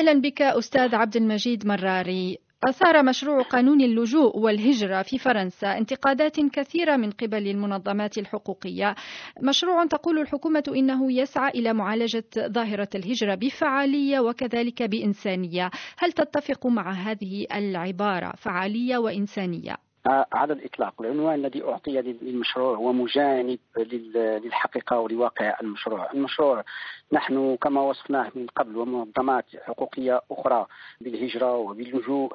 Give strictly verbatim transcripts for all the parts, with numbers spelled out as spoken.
أهلا بك أستاذ عبد المجيد مراري. أثار مشروع قانون اللجوء والهجرة في فرنسا انتقادات كثيرة من قبل المنظمات الحقوقية. مشروع تقول الحكومة إنه يسعى إلى معالجة ظاهرة الهجرة بفعالية وكذلك بإنسانية. هل تتفق مع هذه العبارة فعالية وإنسانية؟ على الإطلاق. العنوان الذي أعطي للمشروع هو مجانب للحقيقة ولواقع المشروع. المشروع نحن كما وصفناه من قبل ومنظمات حقوقية أخرى بالهجرة وباللجوء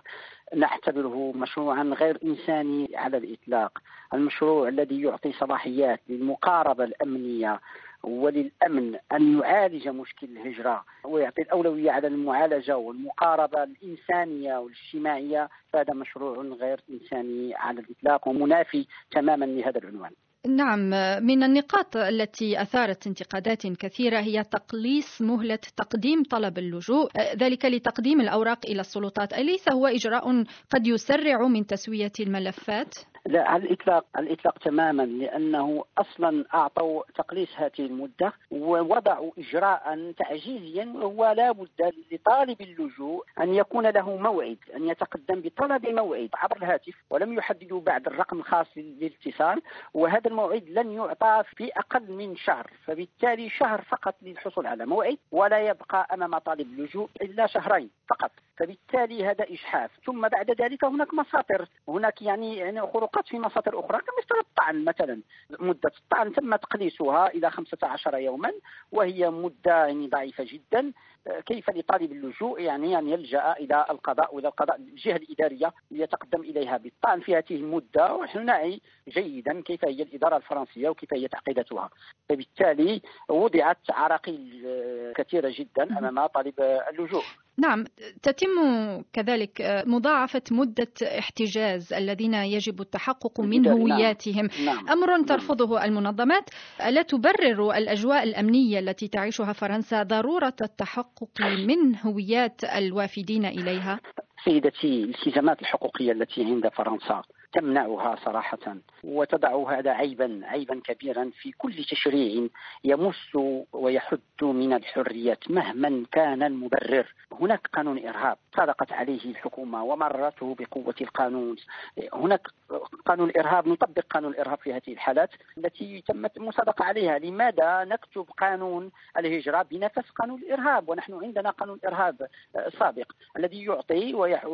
نعتبره مشروعا غير إنساني على الإطلاق. المشروع الذي يعطي صلاحيات للمقاربة الأمنية وللأمن أن يعالج مشكل الهجرة ويعطي الأولوية على المعالجة والمقاربة الإنسانية والاجتماعية، فهذا مشروع غير إنساني على الإطلاق ومنافي تماما لهذا العنوان. نعم، من النقاط التي أثارت انتقادات كثيرة هي تقليص مهلة تقديم طلب اللجوء، ذلك لتقديم الأوراق إلى السلطات. أليس هو إجراء قد يسرع من تسوية الملفات؟ لا، على الإطلاق على الإطلاق تماما، لأنه أصلا أعطوا تقليص هذه المدة ووضعوا إجراء تعجيزيا، وهو لا بد لطالب اللجوء أن يكون له موعد، أن يتقدم بطلب موعد عبر الهاتف، ولم يحددوا بعد الرقم الخاص للاتصال، وهذا الموعد لن يعطى في أقل من شهر، فبالتالي شهر فقط للحصول على موعد، ولا يبقى أمام طالب اللجوء إلا شهرين فقط، فبالتالي هذا إجحاف. ثم بعد ذلك هناك مساطر، هناك يعني يعني خروقات في مساطر أخرى كمثل الطعن مثلا. مدة الطعن تم تقليصها إلى خمسة عشر يوما، وهي مدة يعني ضعيفة جدا. كيف لطالب اللجوء يعني أن يلجأ إلى القضاء وإلى القضاء الجهة الإدارية ليتقدم إليها بالطعن في هذه المدة؟ ونحن نعي جيدا كيف هي الإدارة الفرنسية وكيف هي تعقيداتها، فبالتالي وضعت عراقيل كثيرة جدا أمام طالب اللجوء. نعم، تتم كذلك مضاعفة مدة احتجاز الذين يجب التحقق من هوياتهم. نعم. أمر ترفضه المنظمات. ألا تبرر الأجواء الأمنية التي تعيشها فرنسا ضرورة التحقق من هويات الوافدين إليها؟ سيدتي، الالتزامات الحقوقية التي عند فرنسا تمنعها صراحة، وتضع هذا عيبا عيبا كبيرا في كل تشريع يمس ويحد من الحريات مهما كان المبرر. هناك قانون إرهاب صادقت عليه الحكومة ومرته بقوة القانون. هناك قانون الإرهاب، نطبق قانون الإرهاب في هذه الحالات التي تمت المصادقة عليها. لماذا نكتب قانون الهجرة بنفس قانون الإرهاب ونحن عندنا قانون الإرهاب سابق الذي يعطي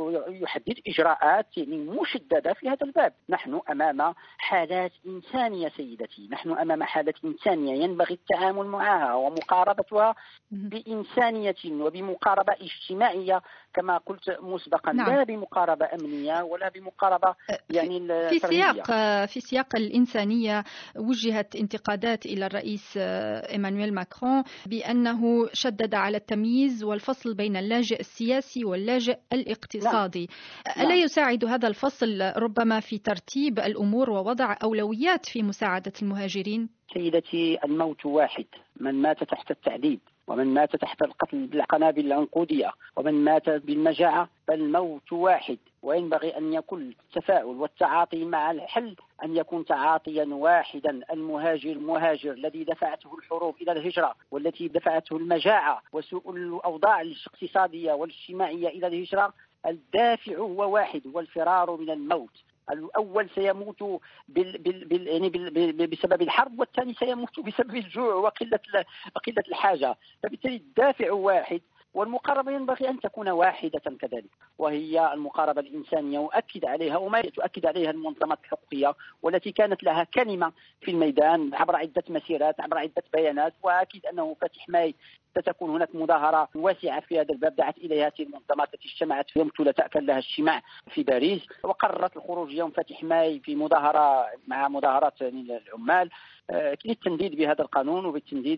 ويحدد إجراءات مشددة في هذا الباب؟ نحن أمام حالات إنسانية سيدتي، نحن أمام حالة إنسانية ينبغي التعامل معها ومقاربتها بإنسانية وبمقاربة اجتماعية كما قلت مسبقا. نعم. لا بمقاربة أمنية ولا بمقاربة يعني في سياق في سياق الإنسانية وجهت انتقادات إلى الرئيس إيمانويل ماكرون بأنه شدد على التمييز والفصل بين اللاجئ السياسي واللاجئ الاقتصادي. نعم. ألا يساعد هذا الفصل ربما في ترتيب الأمور ووضع أولويات في مساعدة المهاجرين؟ سيدتي، الموت واحد، من مات تحت التعذيب ومن مات تحت القتل بالقنابل العنقودية ومن مات بالمجاعة، فالموت واحد، وينبغي أن يكون التفاؤل والتعاطي مع الحل أن يكون تعاطيا واحدا. المهاجر مهاجر الذي دفعته الحروب إلى الهجرة والتي دفعته المجاعة وسوء الأوضاع الاقتصادية والاجتماعية إلى الهجرة، الدافع هو واحد، هو الفرار من الموت. الأول سيموت بال بال بال يعني بال بسبب الحرب، والثاني سيموت بسبب الجوع وقلة وقلة الحاجة، فبالتالي الدافع واحد، والمقاربة ينبغي أن تكون واحدة كذلك، وهي المقاربة الإنسانية، وأكد عليها وما تؤكد عليها المنظمات الحقوقية والتي كانت لها كلمة في الميدان عبر عدة مسيرات عبر عدة بيانات. وأكيد أنه فاتح ماي ستكون هناك مظاهرة واسعة في هذا الباب دعت إليها هذه المنظمات التي اجتمعت في يوم ثلاثاء كان لها اجتماع في باريس، وقررت الخروج يوم فاتح ماي في مظاهرة مع مظاهرات العمال للتنديد بهذا القانون وبالتنديد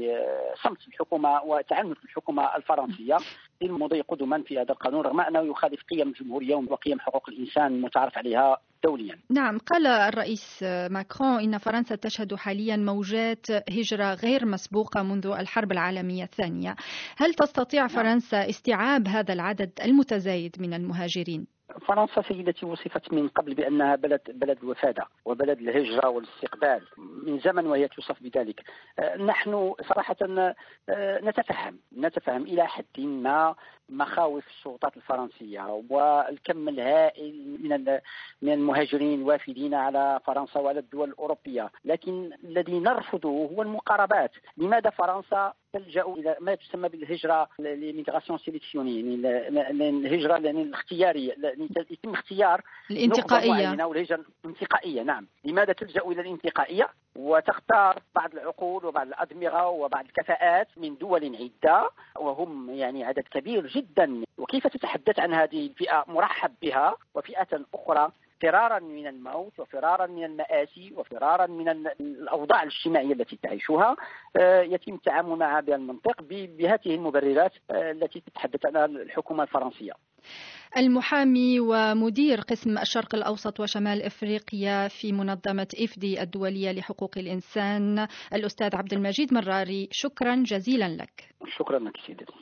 بصمت الحكومة وتعنت الحكومة الفرنسية للمضي قدما في هذا القانون، رغم أنه يخالف قيم الجمهورية وقيم حقوق الإنسان المتعارف عليها دوليا. نعم، قال الرئيس ماكرون إن فرنسا تشهد حاليا موجات هجرة غير مسبوقة منذ الحرب العالمية الثانية. هل تستطيع فرنسا استيعاب هذا العدد المتزايد من المهاجرين؟ فرنسا سيدتي وصفت من قبل بأنها بلد بلد الوفادة وبلد الهجرة والاستقبال من زمن وهي توصف بذلك. نحن صراحة نتفهم نتفهم إلى حد ما مخاوف السلطات الفرنسية والكم الهائل من من المهاجرين الوافدين على فرنسا وعلى الدول الأوروبية، لكن الذي نرفضه هو المقاربات. لماذا فرنسا تلجأ إلى ما تسمى بالهجرة لميغراسيون سيليكسيوني، يعني الهجرة الاختيارية، يتم اختيار الانتقائية أو الهجرة الانتقائية. نعم، لماذا تلجأ إلى الانتقائية وتختار بعض العقول وبعض الأدمغة وبعض الكفاءات من دول عدة وهم يعني عدد كبير جدا؟ وكيف تتحدث عن هذه الفئة مرحب بها وفئة أخرى فرارا من الموت وفرارا من المآسي وفرارا من الأوضاع الاجتماعية التي تعيشها يتم التعامل معها بالمنطق بهذه المبررات التي تتحدث عنها الحكومة الفرنسية؟ المحامي ومدير قسم الشرق الأوسط وشمال إفريقيا في منظمة إفدي الدولية لحقوق الإنسان الأستاذ عبد المجيد مراري، شكرا جزيلا لك. شكرا لك سيدتي.